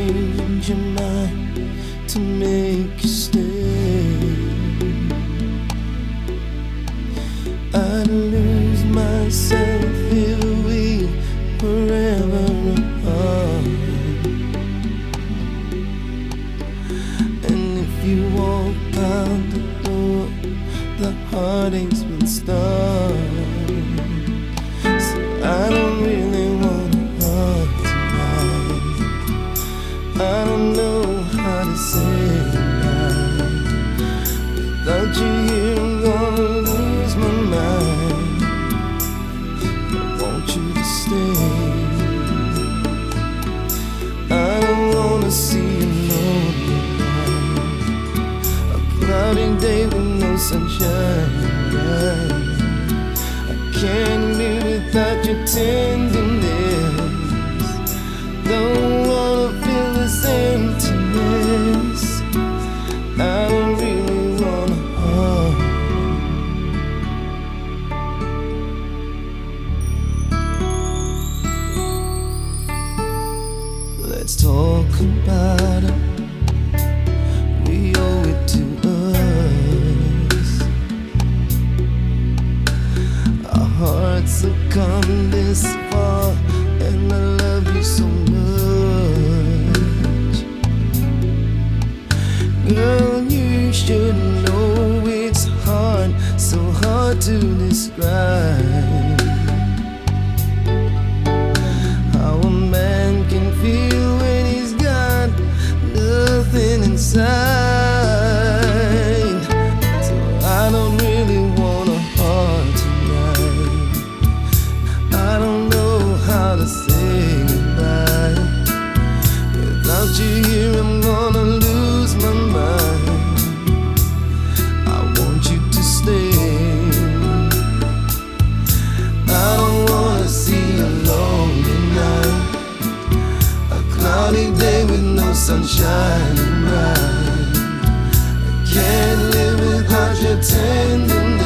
change your mind to make you stay. I'd lose myself if we were ever apart. And if you walk out the door, the heartaches will start. So I don't really wanna hurt tonight. I don't know how to say goodbye. Without you here, I'm gonna lose my mind. I want you to stay. I don't wanna see you lonely night. A cloudy day with no sunshine. I can't live without your tenderness. Don't wanna feel this emptiness. I don't really wanna hurt. Let's talk about it. We owe it to us. Our hearts have come this far, and I love you so much. Girl, you should know it's hard, so hard to describe how a man can feel when he's got nothing inside. So I don't really wanna hurt tonight. I don't know how to say goodbye. Without you here, I'm gonna lose my mind. I want you to stay. I don't wanna see a lonely night. A cloudy day with no sunshine and bright. I can't live without your tenderness.